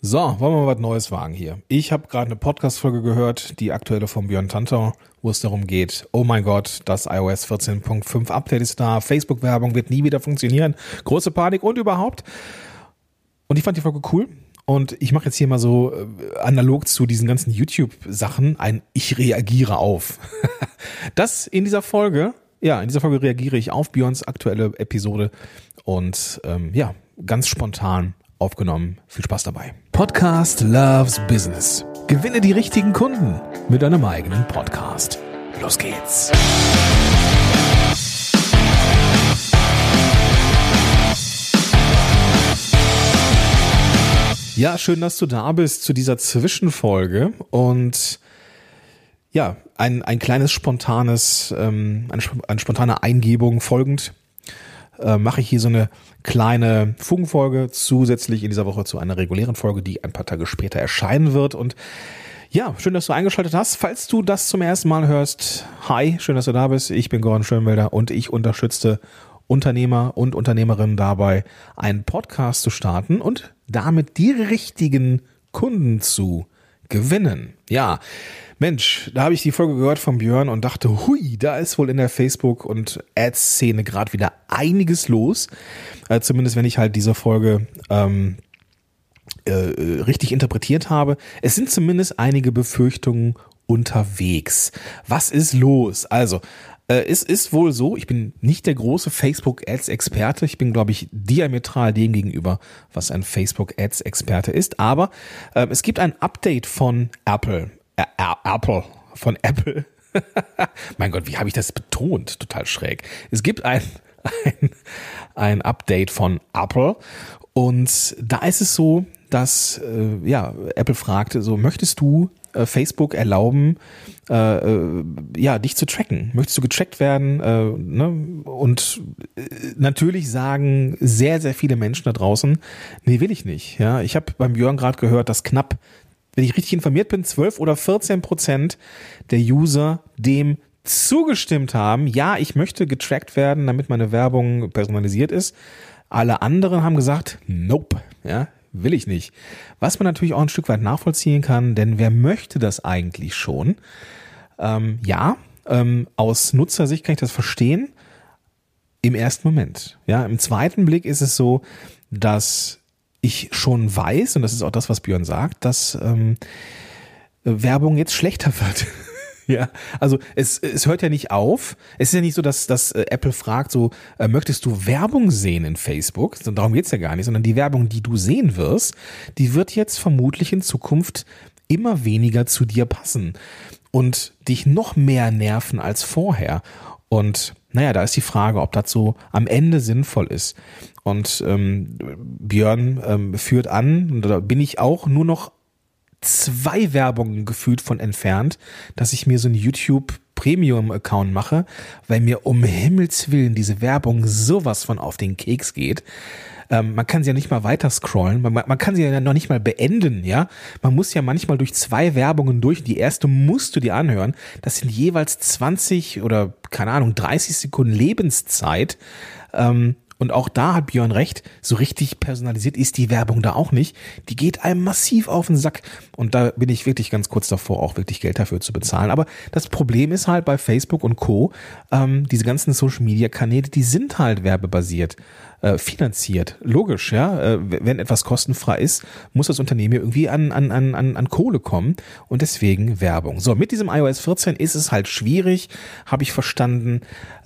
So, wollen wir mal was Neues wagen hier. Ich habe gerade eine Podcast-Folge gehört, die aktuelle von Björn Tantau, wo es darum geht, oh mein Gott, das iOS 14.5 Update ist da, Facebook-Werbung wird nie wieder funktionieren, große Panik und überhaupt. Und ich fand die Folge cool. Und ich mache jetzt hier mal so analog zu diesen ganzen YouTube-Sachen ein Ich reagiere auf. Das in dieser Folge reagiere ich auf Björns aktuelle Episode und ganz spontan aufgenommen. Viel Spaß dabei. Podcast Loves Business. Gewinne die richtigen Kunden mit deinem eigenen Podcast. Los geht's. Ja, schön, dass du da bist zu dieser Zwischenfolge und ja, eine spontane Eingebung folgend mache ich hier so eine kleine Funkenfolge zusätzlich in dieser Woche zu einer regulären Folge, die ein paar Tage später erscheinen wird. Und ja, schön, dass du eingeschaltet hast. Falls du das zum ersten Mal hörst, hi, schön, dass du da bist. Ich bin Gordon Schönwelder und ich unterstütze Unternehmer und Unternehmerinnen dabei, einen Podcast zu starten und damit die richtigen Kunden zu gewinnen. Ja, Mensch, da habe ich die Folge gehört von Björn und dachte, hui, da ist wohl in der Facebook- und Ads-Szene gerade wieder einiges los. Zumindest wenn ich halt diese Folge richtig interpretiert habe. Es sind zumindest einige Befürchtungen unterwegs. Was ist los? Also, es ist wohl so, ich bin nicht der große Facebook-Ads-Experte. Ich bin, glaube ich, diametral dem gegenüber, was ein Facebook-Ads-Experte ist. Aber es gibt ein Update von Apple. Mein Gott, wie habe ich das betont? Total schräg. Es gibt ein Update von Apple und da ist es so, dass Apple fragte, so möchtest du Facebook erlauben, dich zu tracken? Möchtest du getrackt werden? Und natürlich sagen sehr, sehr viele Menschen da draußen, nee, will ich nicht. Ja, ich habe beim Björn gerade gehört, dass knapp, wenn ich richtig informiert bin, 12 oder 14% der User dem zugestimmt haben, ja, ich möchte getrackt werden, damit meine Werbung personalisiert ist. Alle anderen haben gesagt, nope, ja, will ich nicht. Was man natürlich auch ein Stück weit nachvollziehen kann, denn wer möchte das eigentlich schon? Aus Nutzersicht kann ich das verstehen. Im ersten Moment. Ja, im zweiten Blick ist es so, dass ich schon weiß, und das ist auch das, was Björn sagt, dass Werbung jetzt schlechter wird. Ja, also es hört ja nicht auf. Es ist ja nicht so, dass Apple fragt, so möchtest du Werbung sehen in Facebook? Darum geht's ja gar nicht, sondern die Werbung, die du sehen wirst, die wird jetzt vermutlich in Zukunft immer weniger zu dir passen und dich noch mehr nerven als vorher. Und da ist die Frage, ob das so am Ende sinnvoll ist. Und Björn führt an, und da bin ich auch nur noch 2 Werbungen gefühlt von entfernt, dass ich mir so einen YouTube-Premium-Account mache, weil mir um Himmels Willen diese Werbung sowas von auf den Keks geht. Man kann sie ja nicht mal weiter scrollen, man kann sie ja noch nicht mal beenden, ja. Man muss ja manchmal durch 2 Werbungen durch. Die erste musst du dir anhören. Das sind jeweils 20 oder, 30 Sekunden Lebenszeit. Und auch da hat Björn recht, so richtig personalisiert ist die Werbung da auch nicht. Die geht einem massiv auf den Sack. Und da bin ich wirklich ganz kurz davor, auch wirklich Geld dafür zu bezahlen. Aber das Problem ist halt bei Facebook und Co., diese ganzen Social-Media-Kanäle, die sind halt werbebasiert, finanziert. Logisch, ja. Wenn etwas kostenfrei ist, muss das Unternehmen irgendwie an Kohle kommen. Und deswegen Werbung. So, mit diesem iOS 14 ist es halt schwierig, habe ich verstanden,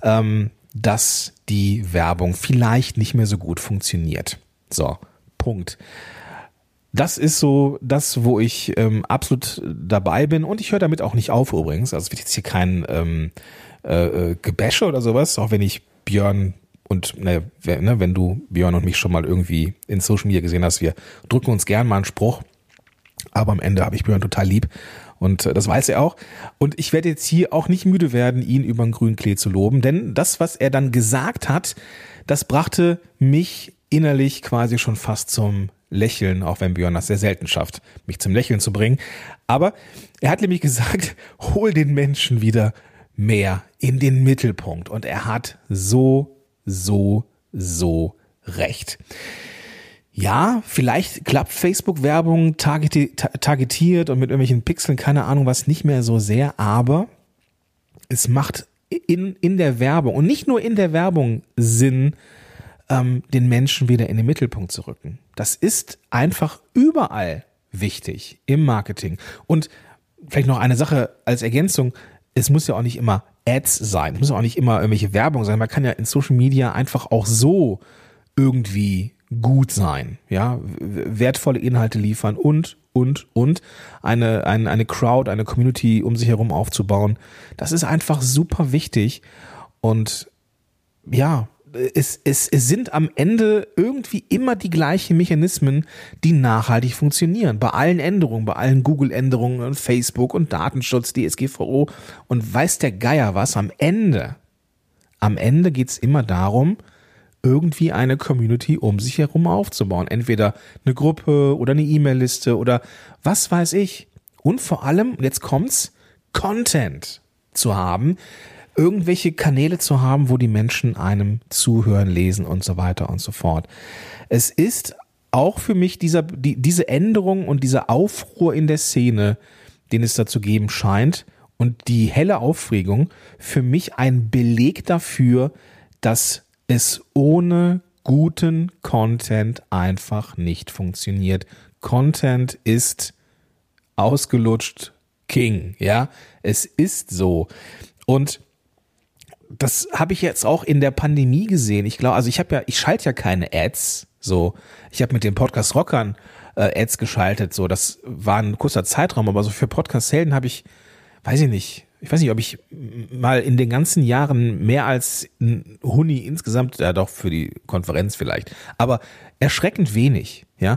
dass die Werbung vielleicht nicht mehr so gut funktioniert. So, Punkt. Das ist so das, wo ich absolut dabei bin und ich höre damit auch nicht auf übrigens. Also es wird jetzt hier kein Gebäsche oder sowas, auch wenn ich Björn und wenn du Björn und mich schon mal irgendwie in Social Media gesehen hast, wir drücken uns gern mal einen Spruch, aber am Ende habe ich Björn total lieb. Und das weiß er auch. Und ich werde jetzt hier auch nicht müde werden, ihn über den grünen Klee zu loben. Denn das, was er dann gesagt hat, das brachte mich innerlich quasi schon fast zum Lächeln, auch wenn Björn das sehr selten schafft, mich zum Lächeln zu bringen. Aber er hat nämlich gesagt, hol den Menschen wieder mehr in den Mittelpunkt. Und er hat so recht. Ja, vielleicht klappt Facebook-Werbung targetiert und mit irgendwelchen Pixeln, keine Ahnung was, nicht mehr so sehr, aber es macht in der Werbung und nicht nur in der Werbung Sinn, den Menschen wieder in den Mittelpunkt zu rücken. Das ist einfach überall wichtig im Marketing. Und vielleicht noch eine Sache als Ergänzung, es muss ja auch nicht immer Ads sein, es muss auch nicht immer irgendwelche Werbung sein, man kann ja in Social Media einfach auch so irgendwie gut sein, ja, wertvolle Inhalte liefern und eine Crowd, eine Community um sich herum aufzubauen. Das ist einfach super wichtig und ja, es sind am Ende irgendwie immer die gleichen Mechanismen, die nachhaltig funktionieren. Bei allen Änderungen, bei allen Google-Änderungen und Facebook und Datenschutz, DSGVO und weiß der Geier was, am Ende geht's immer darum, irgendwie eine Community um sich herum aufzubauen. Entweder eine Gruppe oder eine E-Mail-Liste oder was weiß ich. Und vor allem, jetzt kommt's, Content zu haben, irgendwelche Kanäle zu haben, wo die Menschen einem zuhören, lesen und so weiter und so fort. Es ist auch für mich diese Änderung und dieser Aufruhr in der Szene, den es da zu geben scheint und die helle Aufregung für mich ein Beleg dafür, dass es ohne guten Content einfach nicht funktioniert. Content ist ausgelutscht King, ja. Es ist so. Und das habe ich jetzt auch in der Pandemie gesehen. Ich glaube, also ich schalte ja keine Ads, so. Ich habe mit den Podcast-Rockern Ads geschaltet, so. Das war ein kurzer Zeitraum, aber so für Podcast-Helden habe ich weiß nicht, ob ich mal in den ganzen Jahren mehr als ein Huni insgesamt, ja doch für die Konferenz vielleicht, aber erschreckend wenig, ja.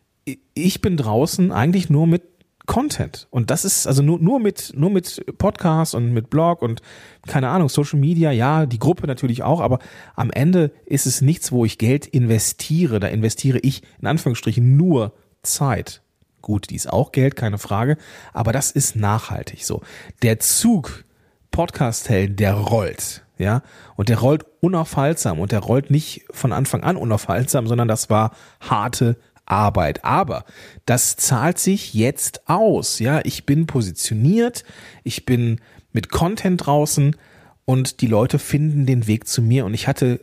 Ich bin draußen eigentlich nur mit Content und das ist also nur mit Podcast und mit Blog und keine Ahnung, Social Media, ja, die Gruppe natürlich auch, aber am Ende ist es nichts, wo ich Geld investiere, da investiere ich in Anführungsstrichen nur Zeit. Gut, die ist auch Geld, keine Frage, aber das ist nachhaltig so. Der Zug Podcast-Helden, der rollt, ja, und der rollt unaufhaltsam und der rollt nicht von Anfang an unaufhaltsam, sondern das war harte Arbeit. Aber das zahlt sich jetzt aus, ja. Ich bin positioniert, ich bin mit Content draußen und die Leute finden den Weg zu mir und ich hatte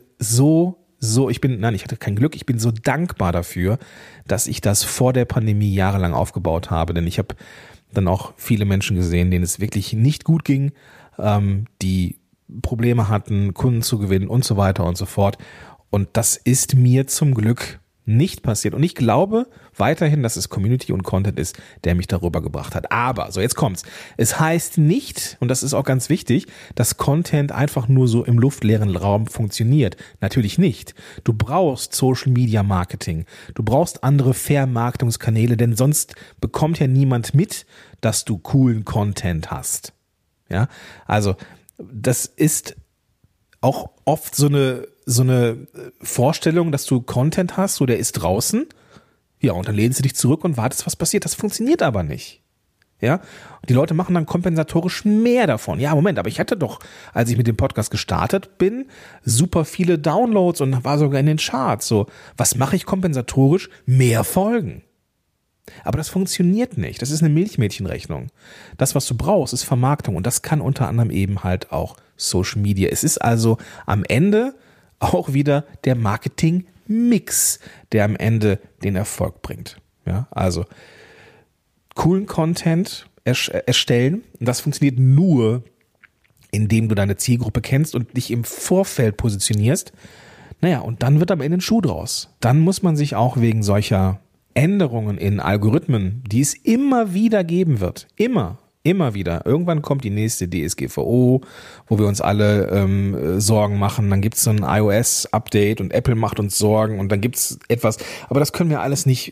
ich hatte kein Glück, ich bin so dankbar dafür, dass ich das vor der Pandemie jahrelang aufgebaut habe, denn ich habe dann auch viele Menschen gesehen, denen es wirklich nicht gut ging, die Probleme hatten, Kunden zu gewinnen und so weiter und so fort. Und das ist mir zum Glück nicht passiert. Und ich glaube weiterhin, dass es Community und Content ist, der mich darüber gebracht hat. Aber, so jetzt kommt's. Es heißt nicht, und das ist auch ganz wichtig, dass Content einfach nur so im luftleeren Raum funktioniert. Natürlich nicht. Du brauchst Social Media Marketing. Du brauchst andere Vermarktungskanäle, denn sonst bekommt ja niemand mit, dass du coolen Content hast. Ja, also, das ist auch oft so eine Vorstellung, dass du Content hast, so der ist draußen, ja, und dann lehnst du dich zurück und wartest, was passiert. Das funktioniert aber nicht. Ja, und die Leute machen dann kompensatorisch mehr davon. Ja, Moment, aber ich hatte doch, als ich mit dem Podcast gestartet bin, super viele Downloads und war sogar in den Charts. So, was mache ich kompensatorisch? Mehr Folgen. Aber das funktioniert nicht. Das ist eine Milchmädchenrechnung. Das, was du brauchst, ist Vermarktung und das kann unter anderem eben halt auch Social Media. Es ist also am Ende auch wieder der Marketing-Mix, der am Ende den Erfolg bringt. Ja, also coolen Content erstellen. Und das funktioniert nur, indem du deine Zielgruppe kennst und dich im Vorfeld positionierst. Naja, und dann wird am Ende ein Schuh draus. Dann muss man sich auch wegen solcher Änderungen in Algorithmen, die es immer wieder geben wird, immer wieder. Irgendwann kommt die nächste DSGVO, wo wir uns alle Sorgen machen. Dann gibt's so ein iOS-Update und Apple macht uns Sorgen und dann gibt's etwas. Aber das können wir alles nicht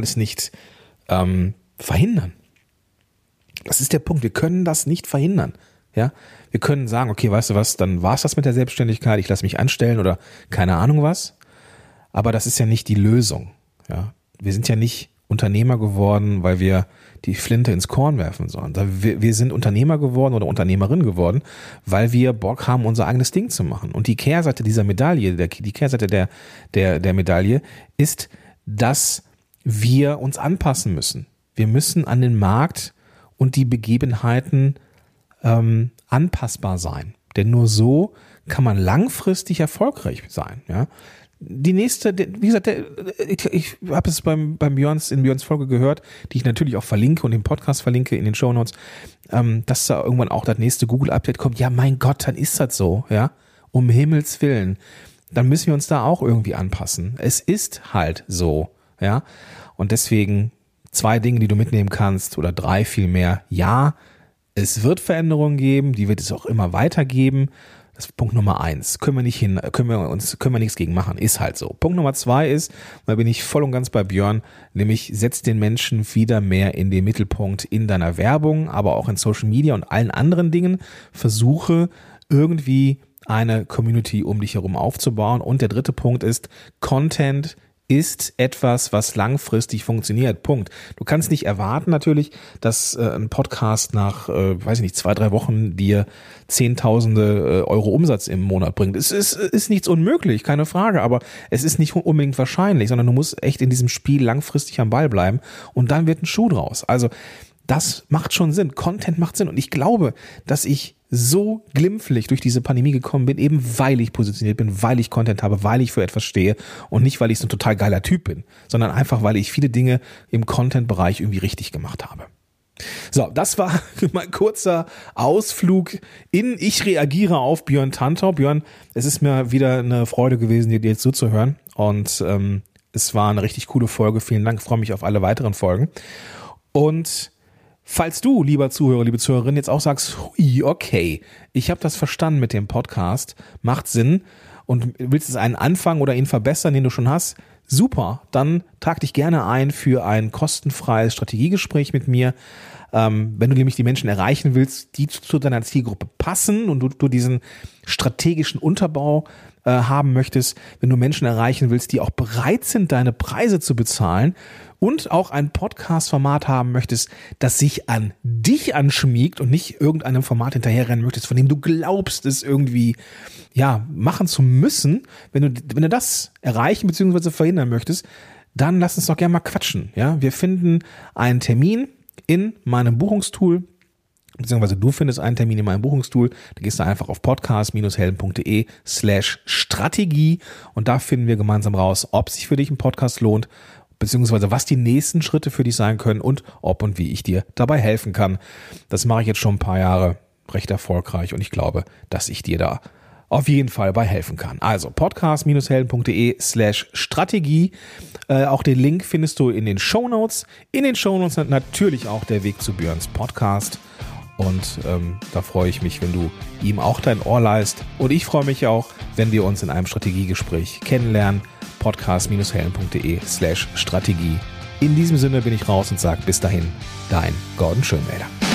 verhindern. Das ist der Punkt. Wir können das nicht verhindern. Ja, wir können sagen, okay, weißt du was, dann war's das mit der Selbstständigkeit. Ich lasse mich anstellen oder keine Ahnung was. Aber das ist ja nicht die Lösung. Ja, wir sind ja nicht Unternehmer geworden, weil wir die Flinte ins Korn werfen sollen. Wir sind Unternehmer geworden oder Unternehmerin geworden, weil wir Bock haben, unser eigenes Ding zu machen. Und die Kehrseite dieser Medaille, die Kehrseite der Medaille ist, dass wir uns anpassen müssen. Wir müssen an den Markt und die Begebenheiten anpassbar sein. Denn nur so kann man langfristig erfolgreich sein. Ja? Die nächste, wie gesagt, ich habe es in Björns Folge gehört, die ich natürlich auch verlinke und im Podcast verlinke in den Shownotes, dass da irgendwann auch das nächste Google-Update kommt. Ja, mein Gott, dann ist das so, ja, um Himmels Willen. Dann müssen wir uns da auch irgendwie anpassen. Es ist halt so, ja. Und deswegen 2 Dinge, die du mitnehmen kannst oder 3 vielmehr. Ja, es wird Veränderungen geben, die wird es auch immer weitergeben. Das ist Punkt Nummer 1. Können wir nichts gegen machen. Ist halt so. Punkt Nummer 2 ist, da bin ich voll und ganz bei Björn, nämlich setz den Menschen wieder mehr in den Mittelpunkt in deiner Werbung, aber auch in Social Media und allen anderen Dingen. Versuche irgendwie eine Community um dich herum aufzubauen. Und der 3. Punkt ist, Content ist etwas, was langfristig funktioniert. Punkt. Du kannst nicht erwarten natürlich, dass ein Podcast nach, 2-3 Wochen dir Zehntausende Euro Umsatz im Monat bringt. Es ist nichts unmöglich, keine Frage, aber es ist nicht unbedingt wahrscheinlich, sondern du musst echt in diesem Spiel langfristig am Ball bleiben und dann wird ein Schuh draus. Also das macht schon Sinn. Content macht Sinn und ich glaube, dass ich so glimpflich durch diese Pandemie gekommen bin, eben weil ich positioniert bin, weil ich Content habe, weil ich für etwas stehe und nicht, weil ich so ein total geiler Typ bin, sondern einfach, weil ich viele Dinge im Content-Bereich irgendwie richtig gemacht habe. So, das war mein kurzer Ausflug in Ich reagiere auf Björn Tantau. Björn, es ist mir wieder eine Freude gewesen, dir jetzt zuzuhören und es war eine richtig coole Folge. Vielen Dank, ich freue mich auf alle weiteren Folgen. Und falls du, lieber Zuhörer, liebe Zuhörerin, jetzt auch sagst, hui, okay, ich habe das verstanden mit dem Podcast, macht Sinn und willst es einen anfangen oder ihn verbessern, den du schon hast, super, dann trag dich gerne ein für ein kostenfreies Strategiegespräch mit mir. Wenn du nämlich die Menschen erreichen willst, die zu deiner Zielgruppe passen und du diesen strategischen Unterbau haben möchtest, wenn du Menschen erreichen willst, die auch bereit sind, deine Preise zu bezahlen und auch ein Podcast-Format haben möchtest, das sich an dich anschmiegt und nicht irgendeinem Format hinterherrennen möchtest, von dem du glaubst, es irgendwie machen zu müssen, wenn du das erreichen bzw. verhindern möchtest, dann lass uns doch gerne mal quatschen. Ja, wir finden einen Termin in meinem Buchungstool, beziehungsweise du findest einen Termin in meinem Buchungstool, da gehst du einfach auf podcast-helden.de/Strategie und da finden wir gemeinsam raus, ob sich für dich ein Podcast lohnt, beziehungsweise was die nächsten Schritte für dich sein können und ob und wie ich dir dabei helfen kann. Das mache ich jetzt schon ein paar Jahre recht erfolgreich und ich glaube, dass ich dir da auf jeden Fall bei helfen kann. Also podcast-helden.de/Strategie. Auch den Link findest du in den Shownotes. In den Shownotes natürlich auch der Weg zu Björns Podcast. Und da freue ich mich, wenn du ihm auch dein Ohr leihst. Und ich freue mich auch, wenn wir uns in einem Strategiegespräch kennenlernen. podcast-helden.de/Strategie. In diesem Sinne bin ich raus und sage bis dahin, dein Gordon Schönwälder.